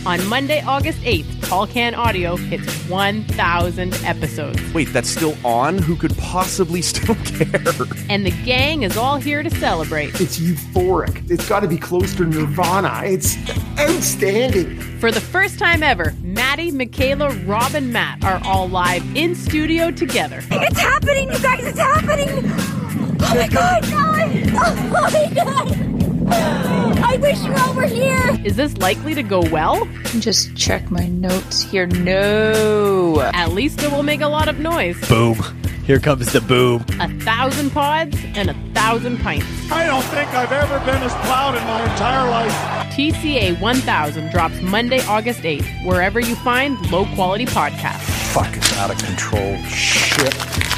On Monday, August 8th, Tall Can Audio hits 1,000 episodes. Wait, that's still on? Who could possibly still care? And the gang is all here to celebrate. It's euphoric. It's got to be close to Nirvana. It's outstanding. For the first time ever, Maddie, Michaela, Rob, and Matt are all live in studio together. It's happening, you guys! It's happening! Oh my God! Oh my God! I wish you all were here! Is this likely to go well? Just check my notes here. No. At least it will make a lot of noise. Boom. Here comes the boom. 1,000 pods and 1,000 pints. I don't think I've ever been as proud in my entire life. TCA 1000 drops Monday, August 8th, wherever you find low-quality podcasts. Fuck, it's out of control. Shit.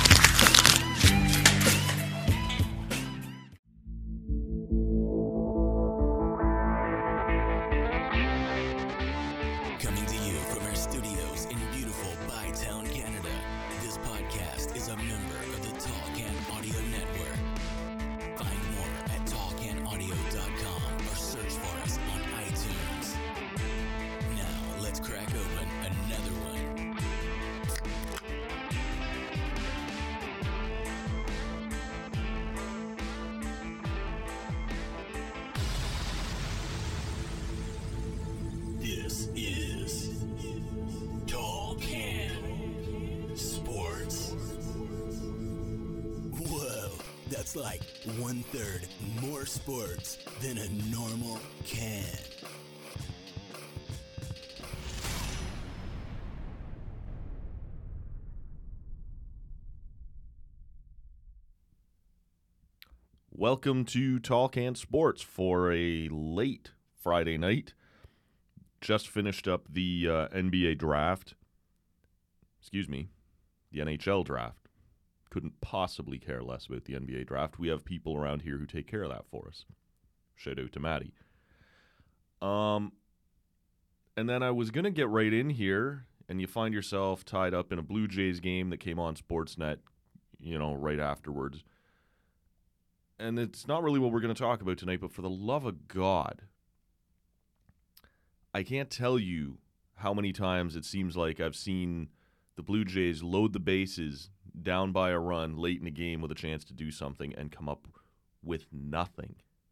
Coming to you from our studios in beautiful Bytown, Canada. This podcast is a member of the Tall Can Audio Network. Find more at tallcanaudio.com or search for us on iTunes. Now, let's crack open another one. This is Tall Can Sports. Whoa, that's like 1/3 more sports than a normal can. Welcome to Tall Can Sports for a late Friday night. Just finished up the NBA draft. Excuse me, the NHL draft. Couldn't possibly care less about the NBA draft. We have people around here who take care of that for us. Shout out to Maddie. And then I was going to get right in here, and you find yourself tied up in a Blue Jays game that came on Sportsnet, right afterwards. And it's not really what we're going to talk about tonight, but for the love of God, I can't tell you how many times it seems like I've seen the Blue Jays load the bases down by a run late in the game with a chance to do something and come up with nothing.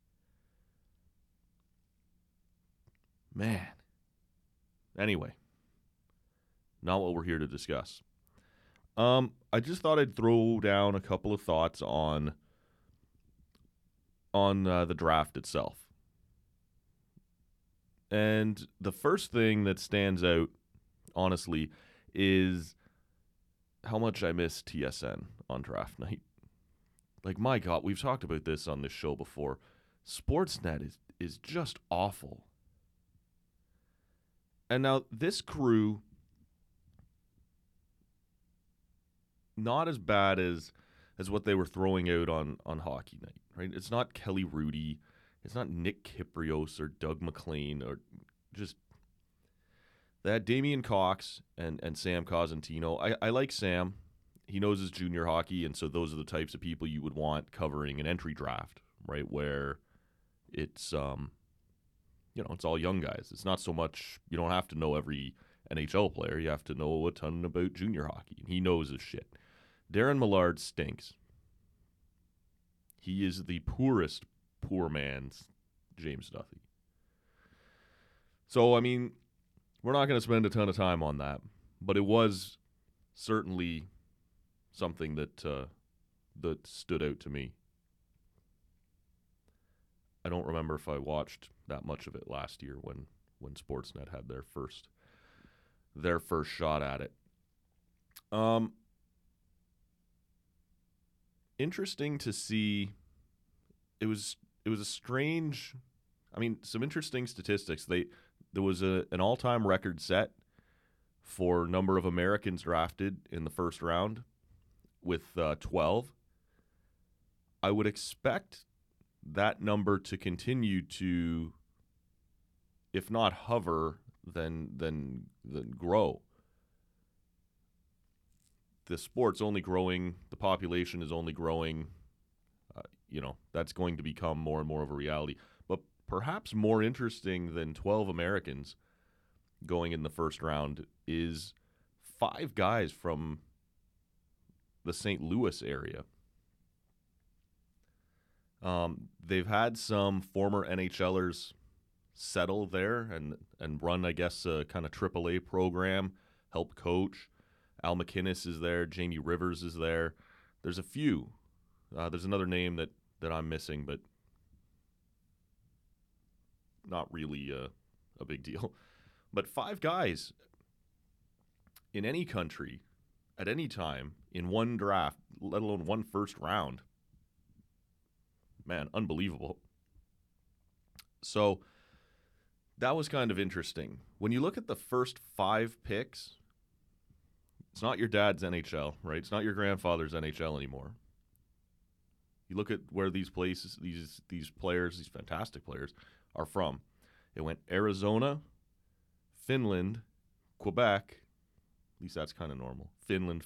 Man. Anyway, not what we're here to discuss. I just thought I'd throw down a couple of thoughts on the draft itself. And the first thing that stands out, honestly, is how much I miss TSN on draft night. Like, my God, we've talked about this on this show before. Sportsnet is just awful. And now this crew, not as bad as what they were throwing out on hockey night, right? It's not Kelly Rudy. It's not Nick Kyprios or Doug McLean or just they had Damian Cox and Sam Cosentino. I like Sam. He knows his junior hockey, and so those are the types of people you would want covering an entry draft, right? Where it's it's all young guys. It's not so much you don't have to know every NHL player. You have to know a ton about junior hockey, and he knows his shit. Darren Millard stinks. He is the poorest poor man's James Duthie. So, I mean, we're not going to spend a ton of time on that, but it was certainly something that stood out to me. I don't remember if I watched that much of it last year when Sportsnet had their first shot at it. Interesting to see. It was a strange. I mean, some interesting statistics. There was an all-time record set for number of Americans drafted in the first round with 12. I would expect that number to continue to, if not hover, then grow. The sport's only growing. The population is only growing. That's going to become more and more of a reality. But perhaps more interesting than 12 Americans going in the first round is 5 guys from the St. Louis area. They've had some former NHLers settle there and run, I guess, a kind of AAA program, help coach. Al McInnes is there. Jamie Rivers is there. There's a few. There's another name that I'm missing, but not really a big deal. But 5 guys in any country at any time in one draft, let alone one first round. Man, unbelievable. So that was kind of interesting. When you look at the first 5 picks, it's not your dad's NHL, right? It's not your grandfather's NHL anymore. You look at where these places, these players, these fantastic players, are from. It went Arizona, Finland, Quebec. At least that's kind of normal. Finland.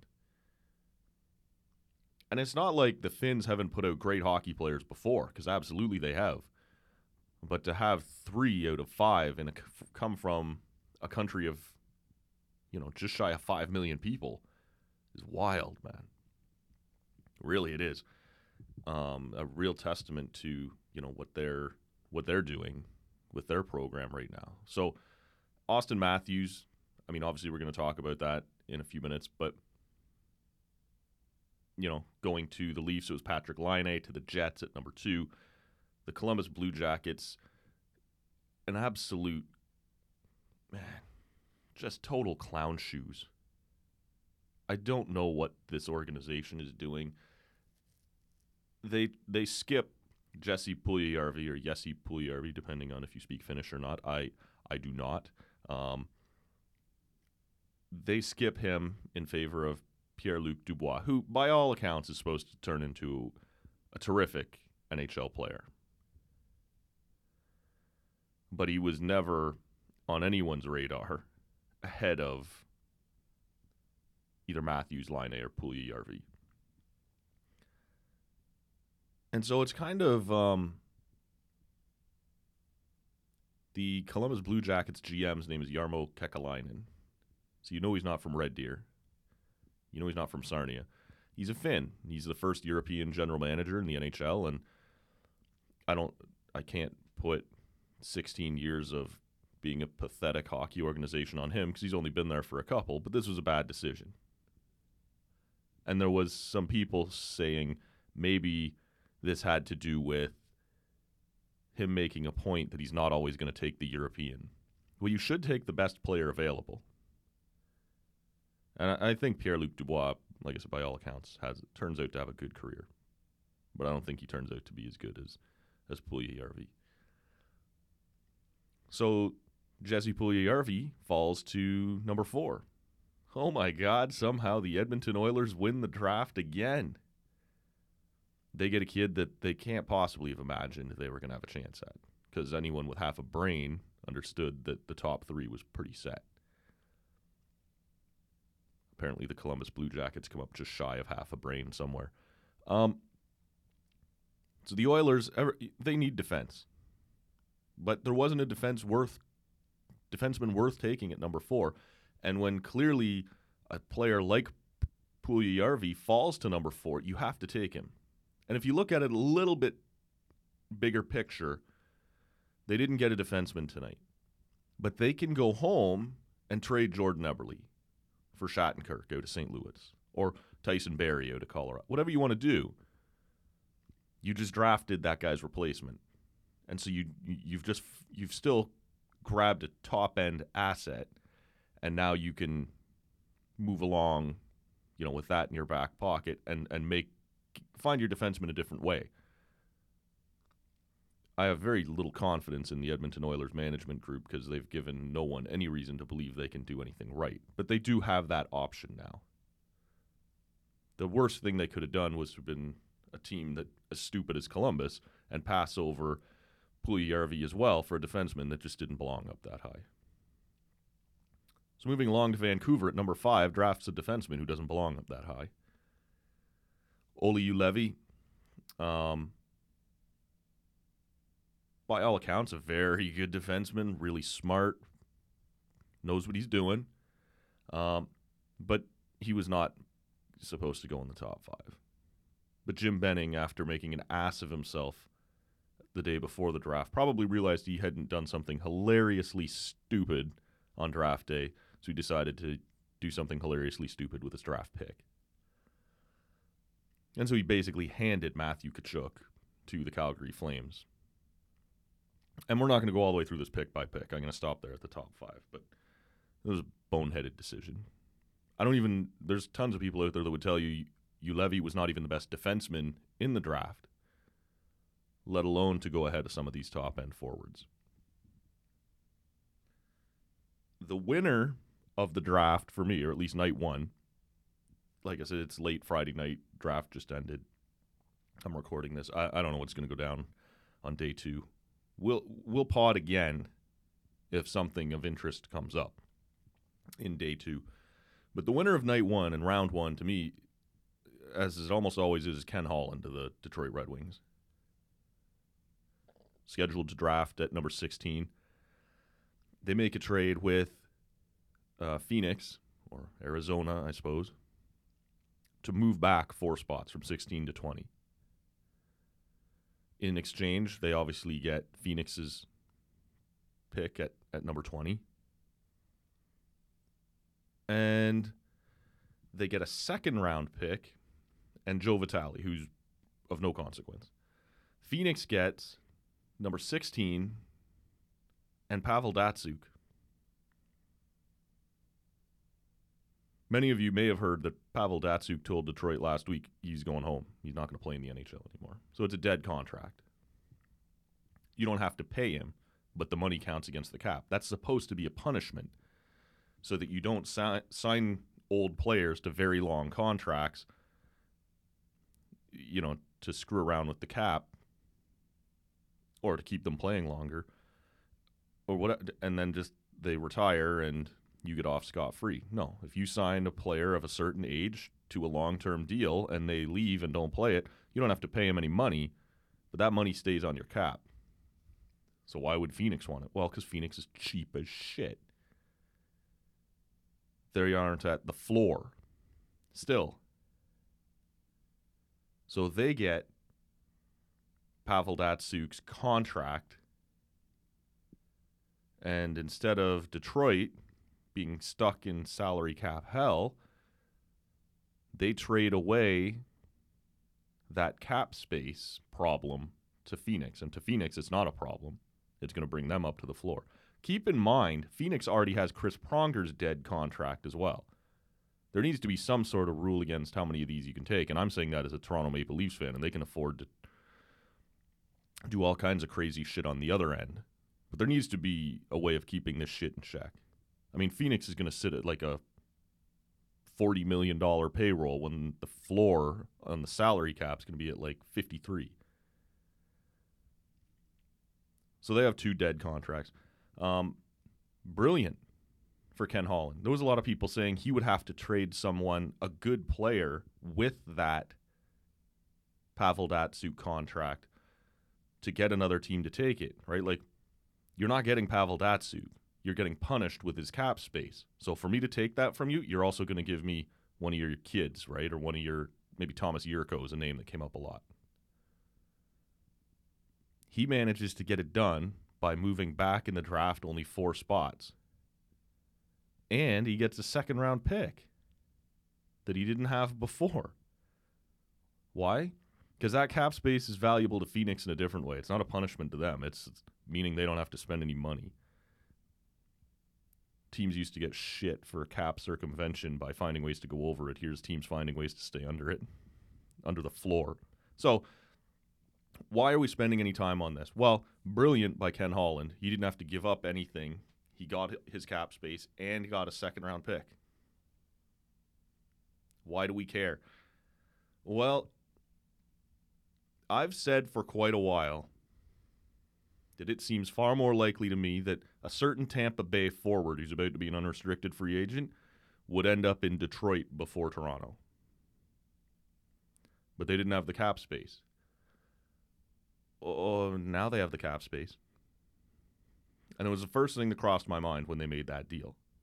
And it's not like the Finns haven't put out great hockey players before, because absolutely they have. But to have 3 out of 5 come from a country of, just shy of 5 million people is wild, man. Really, it is. A real testament to, what they're doing with their program right now. So Austin Matthews, obviously we're going to talk about that in a few minutes, but going to the Leafs, it was Patrick Laine. To the Jets at number 2. The Columbus Blue Jackets, an absolute, man, just total clown shoes. I don't know what this organization is doing. They skip Jesse Puljujärvi or Jesse Puljujärvi, depending on if you speak Finnish or not. I do not. They skip him in favor of Pierre-Luc Dubois, who, by all accounts, is supposed to turn into a terrific NHL player. But he was never on anyone's radar ahead of either Matthews, Laine, or Puljujärvi. And so it's kind of the Columbus Blue Jackets GM's name is Jarmo Kekalainen. So he's not from Red Deer. He's not from Sarnia. He's a Finn. He's the first European general manager in the NHL, and I can't put 16 years of being a pathetic hockey organization on him because he's only been there for a couple, but this was a bad decision. And there was some people saying maybe this had to do with him making a point that he's not always going to take the European. Well, you should take the best player available. And I think Pierre-Luc Dubois, like I said, by all accounts, turns out to have a good career. But I don't think he turns out to be as good as Puljujärvi. So Jesse Puljujärvi falls to number 4. Oh my God, somehow the Edmonton Oilers win the draft again. They get a kid that they can't possibly have imagined they were going to have a chance at, because anyone with half a brain understood that the top 3 was pretty set. Apparently the Columbus Blue Jackets come up just shy of half a brain somewhere. So the Oilers, they need defense. But there wasn't a defenseman worth taking at number 4. And when clearly a player like Puljujärvi falls to number 4, you have to take him. And if you look at it a little bit bigger picture, they didn't get a defenseman tonight. But they can go home and trade Jordan Eberle for Shattenkirk out of St. Louis, or Tyson Barrie out of Colorado. Whatever you want to do, you just drafted that guy's replacement. And so you've still grabbed a top-end asset, and now you can move along, with that in your back pocket and find your defenseman a different way. I have very little confidence in the Edmonton Oilers management group because they've given no one any reason to believe they can do anything right. But they do have that option now. The worst thing they could have done was to have been a team that as stupid as Columbus and pass over Puljujärvi as well for a defenseman that just didn't belong up that high. So moving along to Vancouver at number 5, drafts a defenseman who doesn't belong up that high. Olli Juolevi, by all accounts, a very good defenseman, really smart, knows what he's doing. But he was not supposed to go in the top 5. But Jim Benning, after making an ass of himself the day before the draft, probably realized he hadn't done something hilariously stupid on draft day, so he decided to do something hilariously stupid with his draft pick. And so he basically handed Matthew Tkachuk to the Calgary Flames. And we're not going to go all the way through this pick by pick. I'm going to stop there at the top 5, but it was a boneheaded decision. There's tons of people out there that would tell you Levy was not even the best defenseman in the draft, let alone to go ahead of some of these top-end forwards. The winner of the draft for me, or at least night 1, like I said, it's late Friday night, draft just ended. I'm recording this. I don't know what's going to go down on day 2. We'll pod again if something of interest comes up in day 2. But the winner of night 1 and round 1, to me, as it almost always is Ken Holland of the Detroit Red Wings. Scheduled to draft at number 16. They make a trade with Phoenix, or Arizona, I suppose, to move back 4 spots from 16 to 20. In exchange, they obviously get Phoenix's pick at number 20. And they get a second-round pick and Joe Vitale, who's of no consequence. Phoenix gets number 16 and Pavel Datsyuk. Many of you may have heard that Pavel Datsyuk told Detroit last week he's going home. He's not going to play in the NHL anymore. So it's a dead contract. You don't have to pay him, but the money counts against the cap. That's supposed to be a punishment so that you don't sign old players to very long contracts, to screw around with the cap or to keep them playing longer or what, and then just they retire and you get off scot-free. No, if you sign a player of a certain age to a long-term deal and they leave and don't play it, you don't have to pay them any money, but that money stays on your cap. So why would Phoenix want it? Well, because Phoenix is cheap as shit. They aren't at the floor still. So they get Pavel Datsyuk's contract, and instead of Detroit being stuck in salary cap hell, they trade away that cap space problem to Phoenix. And to Phoenix, it's not a problem. It's going to bring them up to the floor. Keep in mind, Phoenix already has Chris Pronger's dead contract as well. There needs to be some sort of rule against how many of these you can take, and I'm saying that as a Toronto Maple Leafs fan, and they can afford to do all kinds of crazy shit on the other end. But there needs to be a way of keeping this shit in check. I mean, Phoenix is going to sit at like a $40 million payroll when the floor on the salary cap is going to be at like 53. So they have 2 dead contracts. Brilliant for Ken Holland. There was a lot of people saying he would have to trade someone, a good player, with that Pavel Datsyuk contract to get another team to take it, right? Like, you're not getting Pavel Datsyuk. You're getting punished with his cap space. So for me to take that from you, you're also going to give me one of your kids, right? Or one of your, maybe Thomas Yurko is a name that came up a lot. He manages to get it done by moving back in the draft only 4 spots. And he gets a second-round pick that he didn't have before. Why? Because that cap space is valuable to Phoenix in a different way. It's not a punishment to them. It's meaning they don't have to spend any money. Teams used to get shit for cap circumvention by finding ways to go over it. Here's teams finding ways to stay under it, under the floor. So why are we spending any time on this? Well, brilliant by Ken Holland. He didn't have to give up anything. He got his cap space and he got a second-round pick. Why do we care? Well, I've said for quite a while that it seems far more likely to me that a certain Tampa Bay forward who's about to be an unrestricted free agent would end up in Detroit before Toronto. But they didn't have the cap space. Oh, now they have the cap space. And it was the first thing that crossed my mind when they made that deal.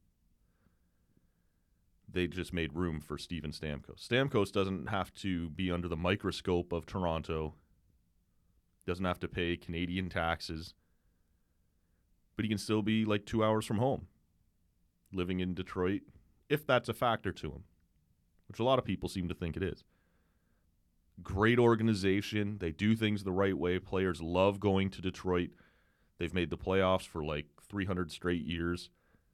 they just made room for Steven Stamkos. Stamkos doesn't have to be under the microscope of Toronto, doesn't have to pay Canadian taxes, but he can still be like 2 hours from home, living in Detroit, if that's a factor to him, which a lot of people seem to think it is. Great organization. They do things the right way. Players love going to Detroit. They've made the playoffs for like 300 straight years.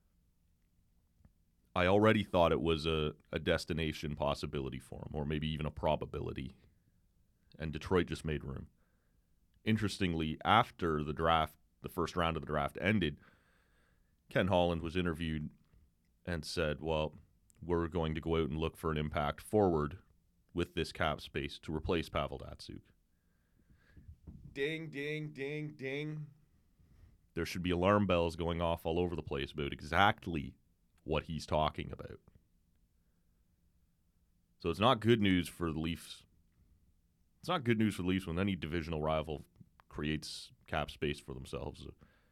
I already thought it was a destination possibility for him, or maybe even a probability. And Detroit just made room. Interestingly, after the draft, the first round of the draft ended, Ken Holland was interviewed and said, well, we're going to go out and look for an impact forward with this cap space to replace Pavel Datsyuk. Ding, ding, ding, ding. There should be alarm bells going off all over the place about exactly what he's talking about. So it's not good news for the Leafs. It's not good news for the Leafs when any divisional rival creates cap space for themselves.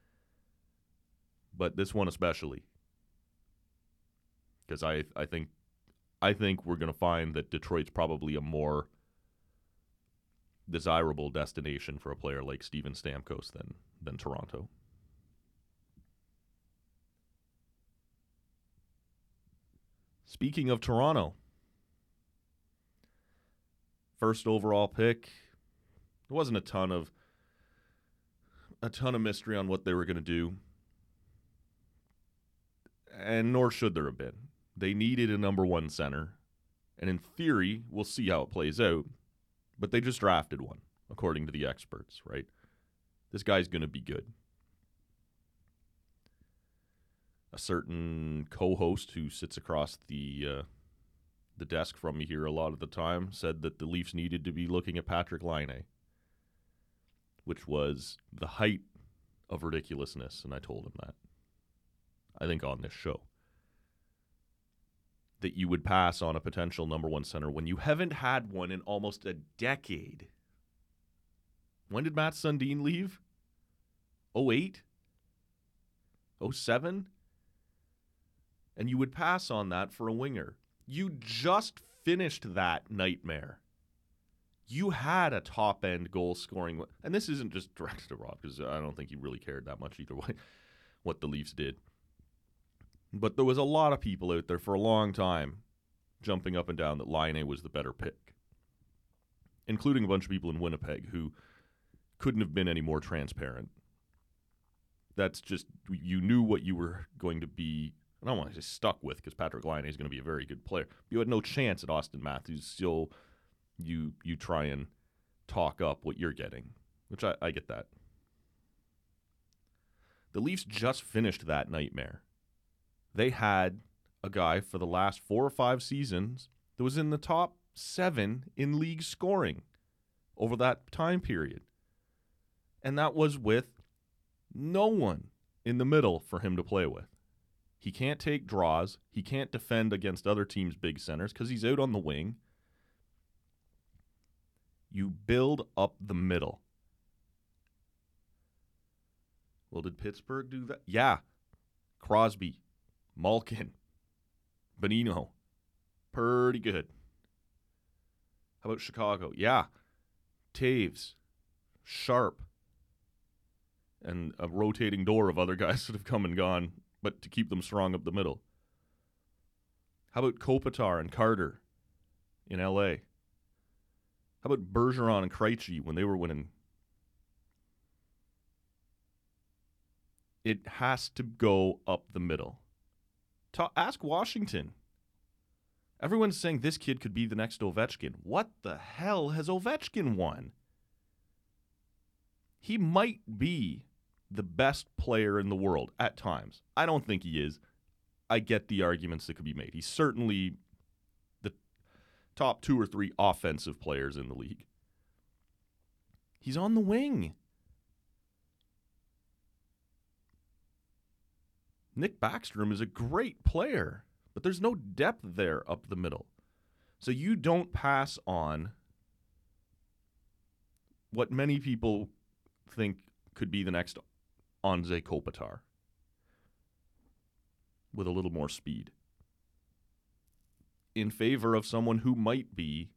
But this one especially. Because I think we're going to find that Detroit's probably a more desirable destination for a player like Steven Stamkos than Toronto. Speaking of Toronto, first overall pick, there wasn't a ton of mystery on what they were going to do, and nor should there have been. They needed a number one center, and in theory, we'll see how it plays out, but they just drafted one, according to the experts, right? This guy's going to be good. A certain co-host who sits across the desk from me here a lot of the time said that the Leafs needed to be looking at Patrik Laine, which was the height of ridiculousness, and I told him that. I think on this show. That you would pass on a potential number one center when you haven't had one in almost a decade. When did Matt Sundin leave? 08? 07? And you would pass on that for a winger. You just finished that nightmare. You had a top-end goal-scoring... And this isn't just directed to Rob, because I don't think he really cared that much either way, what the Leafs did. But there was a lot of people out there for a long time jumping up and down that Laine was the better pick, including a bunch of people in Winnipeg who couldn't have been any more transparent. That's just, you knew what you were going to be... I don't want to say stuck with, because Patrik Laine is going to be a very good player. You had no chance at Auston Matthews, so you try and talk up what you're getting, which I get that. The Leafs just finished that nightmare. They had a guy for the last 4 or 5 seasons that was in the top 7 in league scoring over that time period. And that was with no one in the middle for him to play with. He can't take draws. He can't defend against other teams' big centers because he's out on the wing. You build up the middle. Well, did Pittsburgh do that? Yeah. Crosby, Malkin, Bonino. Pretty good. How about Chicago? Yeah. Taves, Sharp, and a rotating door of other guys that have come and gone, but to keep them strong up the middle. How about Kopitar and Carter in L.A.? How about Bergeron and Krejci when they were winning? It has to go up the middle. Ask Washington. Everyone's saying this kid could be the next Ovechkin. What the hell has Ovechkin won? He might be the best player in the world at times. I don't think he is. I get the arguments that could be made. He's certainly the top 2 or 3 offensive players in the league. He's on the wing. Nick Backstrom is a great player, but there's no depth there up the middle. So you don't pass on what many people think could be the next Anze Kopitar with a little more speed. in favor of someone who might be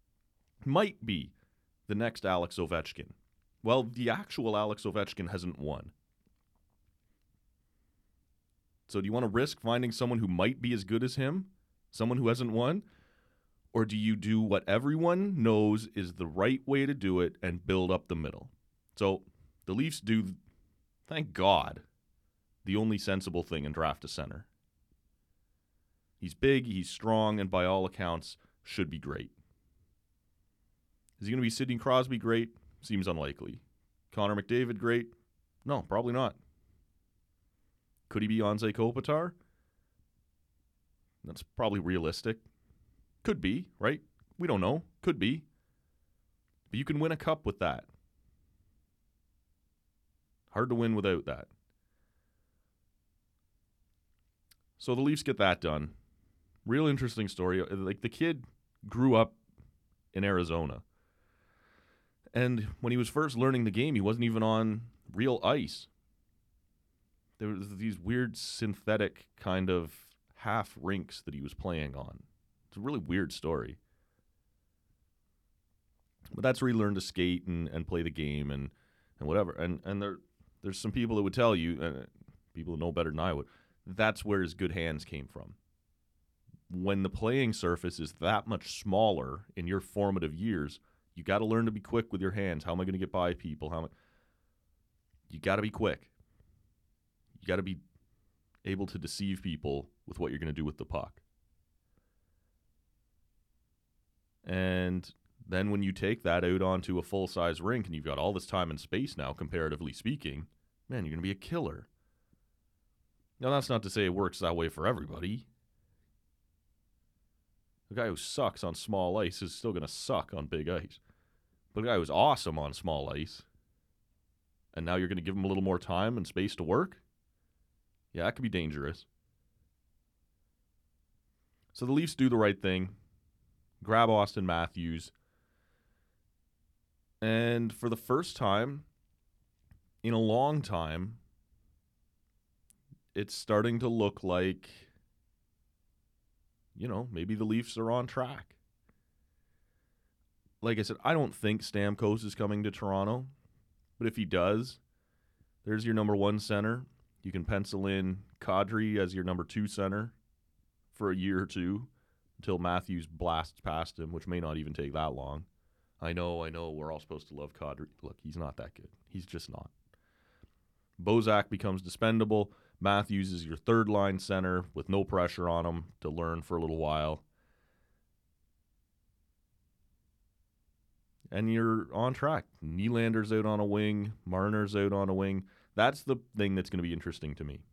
the next Alex Ovechkin. Well, the actual Alex Ovechkin hasn't won. So do you want to risk finding someone who might be as good as him, someone who hasn't won? Or do you do what everyone knows is the right way to do it and build up the middle? So the Leafs do, thank God, the only sensible thing and draft a center. He's big, he's strong, and by all accounts, should be great. Is he going to be Sidney Crosby great? Seems unlikely. Connor McDavid great? No, probably not. Could he be Anze Kopitar? That's probably realistic. Could be, right? We don't know. Could be. But you can win a cup with that. Hard to win without that. So the Leafs get that done. Real interesting story. Like, the kid grew up in Arizona. And when he was first learning the game, he wasn't even on real ice. There was these weird synthetic kind of half rinks that he was playing on. It's a really weird story. But that's where he learned to skate and play the game and whatever. And there's some people that would tell you, people who know better than I would, that's where his good hands came from. When the playing surface is that much smaller in your formative years, you got to learn to be quick with your hands. How am I going to get by people? You got to be quick. You got to be able to deceive people with what you're going to do with the puck. And then when you take that out onto a full-size rink and you've got all this time and space now, comparatively speaking, man, you're going to be a killer. Now, that's not to say it works that way for everybody. The guy who sucks on small ice is still going to suck on big ice. But the guy who's awesome on small ice, and now you're going to give him a little more time and space to work? Yeah, that could be dangerous. So the Leafs do the right thing. Grab Austin Matthews. And for the first time in a long time, it's starting to look like, maybe the Leafs are on track. Like I said, I don't think Stamkos is coming to Toronto. But if he does, there's your number one center. You can pencil in Kadri as your number two center for a year or two until Matthews blasts past him, which may not even take that long. I know, we're all supposed to love Kadri. Look, he's not that good. He's just not. Bozak becomes dispendable. Matthews is your third-line center with no pressure on him to learn for a little while. And you're on track. Nylander's out on a wing. Marner's out on a wing. That's the thing that's going to be interesting to me.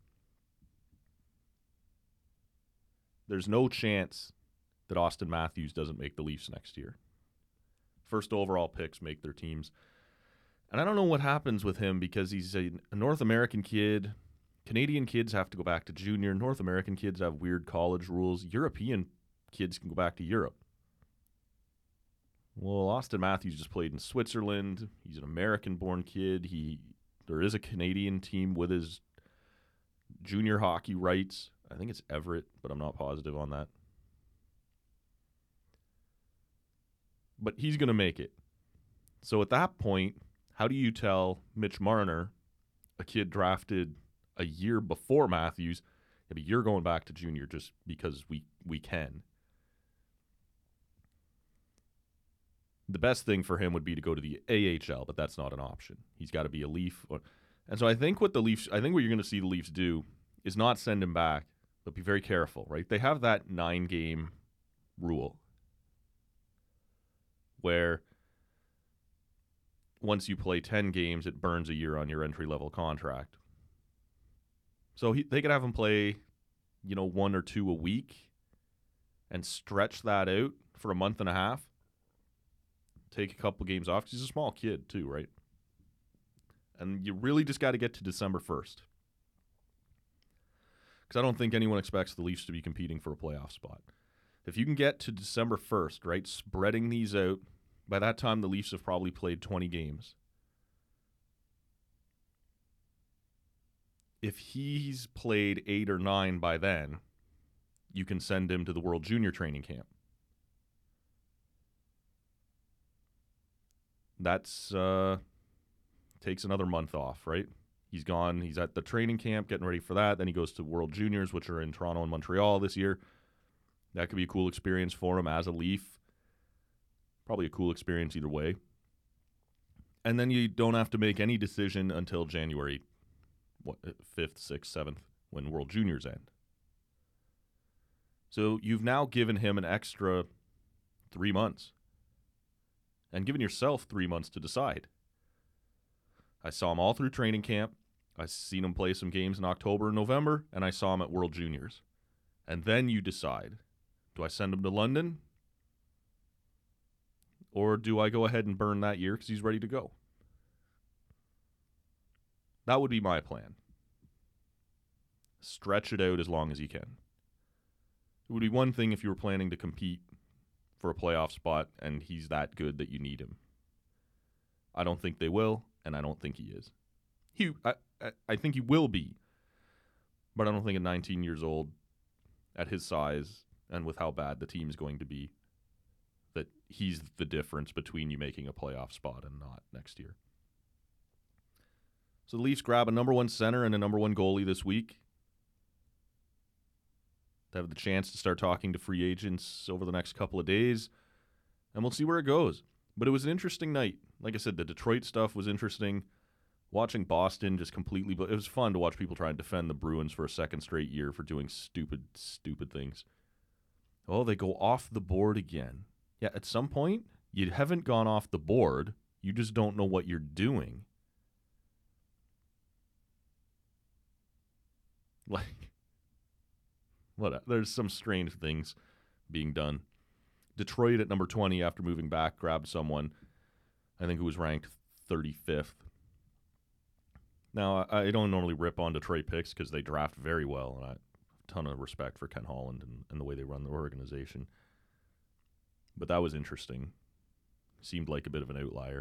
There's no chance that Austin Matthews doesn't make the Leafs next year. First overall picks make their teams. And I don't know what happens with him because he's a North American kid. Canadian kids have to go back to junior. North American kids have weird college rules. European kids can go back to Europe. Well, Austin Matthews just played in Switzerland. He's an American-born kid. There is a Canadian team with his junior hockey rights. I think it's Everett, but I'm not positive on that. But he's going to make it. So at that point, how do you tell Mitch Marner, a kid drafted a year before Matthews, yeah, but you're going back to junior just because we can? The best thing for him would be to go to the AHL, but that's not an option. He's got to be a Leaf. And so I think what you're going to see the Leafs do is not send him back, but be very careful, right? They have that 9-game rule where once you play 10 games, it burns a year on your entry-level contract. So they could have him play, 1 or 2 a week and stretch that out for a month and a half. Take a couple games off. He's a small kid too, right? And you really just got to get to December 1st. Because I don't think anyone expects the Leafs to be competing for a playoff spot. If you can get to December 1st, right, spreading these out, by that time the Leafs have probably played 20 games. If he's played 8 or 9 by then, you can send him to the World Junior training camp. That's takes another month off, right? He's gone. He's at the training camp getting ready for that. Then he goes to World Juniors, which are in Toronto and Montreal this year. That could be a cool experience for him as a Leaf. Probably a cool experience either way. And then you don't have to make any decision until January 5th, 6th, 7th, when World Juniors end. So you've now given him an extra 3 months. And given yourself 3 months to decide. I saw him all through training camp. I seen him play some games in October and November, and I saw him at World Juniors. And then you decide, do I send him to London? Or do I go ahead and burn that year because he's ready to go? That would be my plan. Stretch it out as long as you can. It would be one thing if you were planning to compete for a playoff spot and he's that good that you need him. I don't think they will, and I don't think he is. I think he will be, but I don't think at 19 years old, at his size, and with how bad the team is going to be, that he's the difference between you making a playoff spot and not next year. So the Leafs grab a number one center and a number one goalie this week. They have the chance to start talking to free agents over the next couple of days, and we'll see where it goes. But it was an interesting night. Like I said, the Detroit stuff was interesting. Watching Boston just completely... It was fun to watch people try and defend the Bruins for a second straight year for doing stupid things. Oh, they go off the board again. Yeah, at some point, you haven't gone off the board. You just don't know what you're doing. Like, what? There's some strange things being done. Detroit at number 20 after moving back grabbed someone, I think, who was ranked 35th. Now, I don't normally rip on Detroit picks because they draft very well, and I have a ton of respect for Ken Holland and the way they run their organization. But that was interesting. Seemed like a bit of an outlier.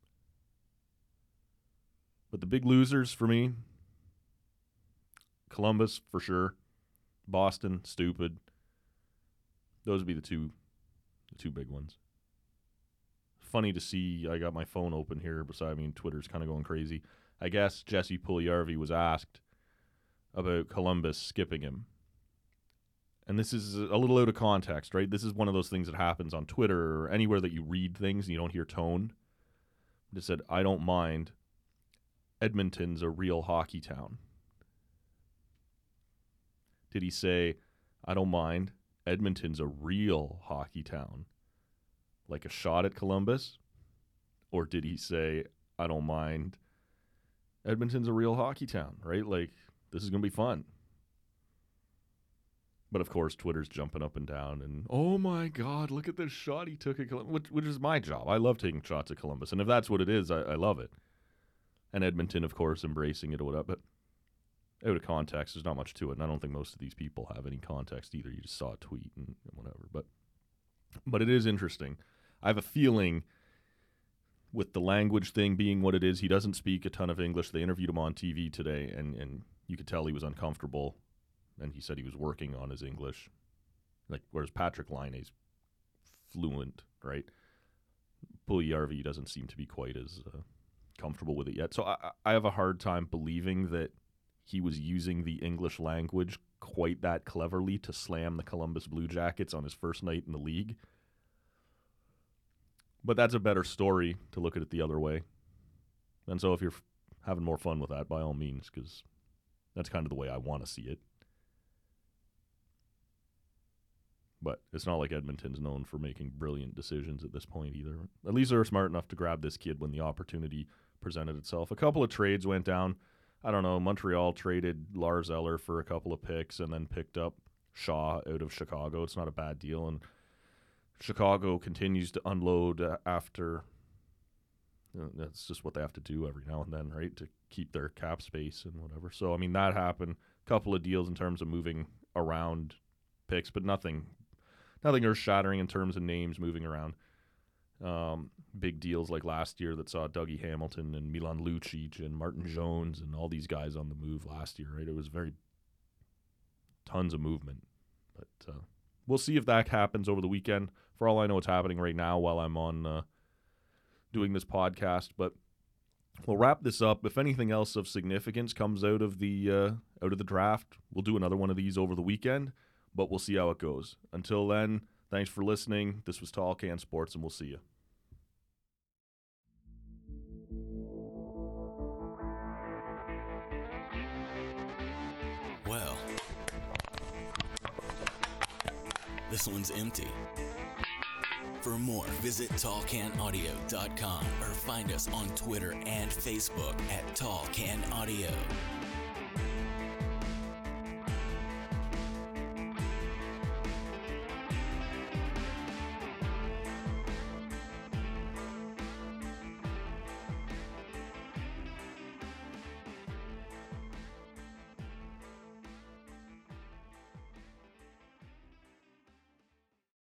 But the big losers for me, Columbus, for sure. Boston, stupid. Those would be the two big ones. Funny to see, I got my phone open here beside me and Twitter's kind of going crazy. I guess Jesse Puljujarvi was asked about Columbus skipping him. And this is a little out of context, right? This is one of those things that happens on Twitter or anywhere that you read things and you don't hear tone. It said, I don't mind. Edmonton's a real hockey town. Did he say, I don't mind. Edmonton's a real hockey town? Like a shot at Columbus? Or did he say, I don't mind. Edmonton's a real hockey town, right? Like, this is going to be fun. But, of course, Twitter's jumping up and down and, oh, my God, look at this shot he took at Columbus, which is my job. I love taking shots at Columbus. And if that's what it is, I love it. And Edmonton, of course, embracing it or whatever. But out of context, there's not much to it. And I don't think most of these people have any context either. You just saw a tweet and whatever. But it is interesting. I have a feeling with the language thing being what it is, he doesn't speak a ton of English. They interviewed him on TV today, and you could tell he was uncomfortable. And he said he was working on his English. Like, whereas Patrick Laine's fluent, right? Puljujarvi doesn't seem to be quite as comfortable with it yet. So I have a hard time believing that he was using the English language quite that cleverly to slam the Columbus Blue Jackets on his first night in the league. But that's a better story to look at it the other way. And so if you're having more fun with that, by all means, because that's kind of the way I want to see it. But it's not like Edmonton's known for making brilliant decisions at this point either. At least they were smart enough to grab this kid when the opportunity presented itself. A couple of trades went down. I don't know, Montreal traded Lars Eller for a couple of picks and then picked up Shaw out of Chicago. It's not a bad deal. And Chicago continues to unload after. That's just what they have to do every now and then, right, to keep their cap space and whatever. So, I mean, that happened. A couple of deals in terms of moving around picks, but nothing earth-shattering in terms of names moving around. Big deals like last year that saw Dougie Hamilton and Milan Lucic and Martin Jones and all these guys on the move last year, right? It was tons of movement. But we'll see if that happens over the weekend. For all I know, it's happening right now while I'm on doing this podcast. But we'll wrap this up. If anything else of significance comes out of the draft, we'll do another one of these over the weekend. But we'll see how it goes. Until then, thanks for listening. This was Tall Can Sports, and we'll see you. Well, this one's empty. For more, visit tallcanaudio.com or find us on Twitter and Facebook at Tall Can Audio.